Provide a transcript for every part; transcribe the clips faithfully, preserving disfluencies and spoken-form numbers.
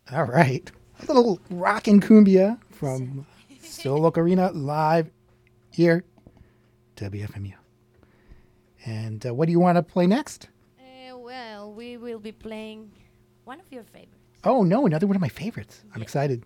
All right. A little rockin' cumbia from Solo Carina live here, W F M U. And uh, what do you want to play next? Uh, well, we will be playing one of your favorites. Oh, no, another one of my favorites. I'm excited.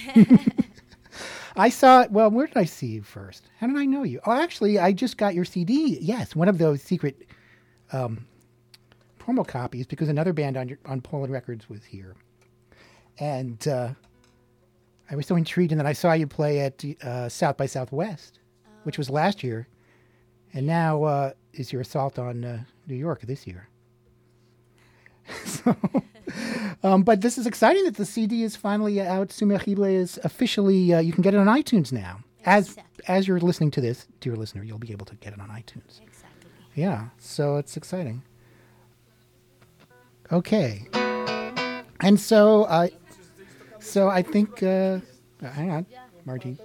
I saw, well, where did I see you first? How did I know you? Oh, actually, I just got your C D. Yes, one of those secret um, promo copies because another band on, your, on Poland Records was here. And uh, I was so intrigued, and then I saw you play at uh, South by Southwest, oh. which was last year. And now uh, is your assault on uh, New York this year. so, um, but this is exciting that the C D is finally out. Sumergible is officially, uh, you can get it on iTunes now. Exactly. As as you're listening to this, dear listener, you'll be able to get it on iTunes. Exactly. Yeah, so it's exciting. Okay. And so, uh, so I think, uh, hang on, Margie.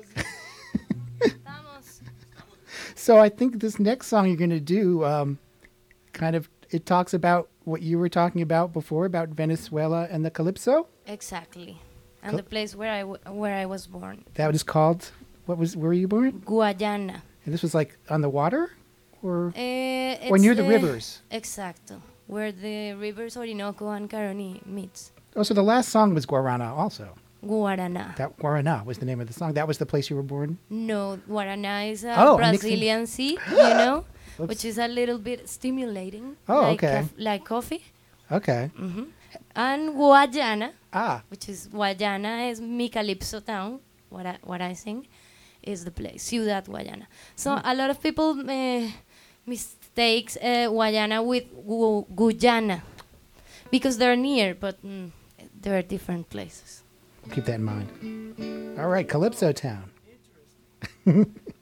So I think this next song you're going to do, um, kind of, it talks about what you were talking about before, about Venezuela and the Calypso? Exactly. And Cal- the place where I, w- where I was born. That is called, what was, where were you born? Guayana. And this was like on the water? Or, Uh, or near it's, the uh, rivers? Exacto. Where the rivers Orinoco and Caroni meets. Oh, so the last song was Guarana also. Guarana. That Guarana was the name of the song. That was the place you were born? No, Guarana is a Oh, Brazilian sea, you know, Oops. which is a little bit stimulating. Oh, like okay. caf- like coffee. Okay. hmm And Guayana, Ah, which is Guayana is mi calypso town, what I, what I sing, is the place, Ciudad Guayana. So a lot of people uh, mistakes uh, Guayana with Gu- Guyana because they're near, but mm, they're different places. keep that in mind. All right, Calypso Town.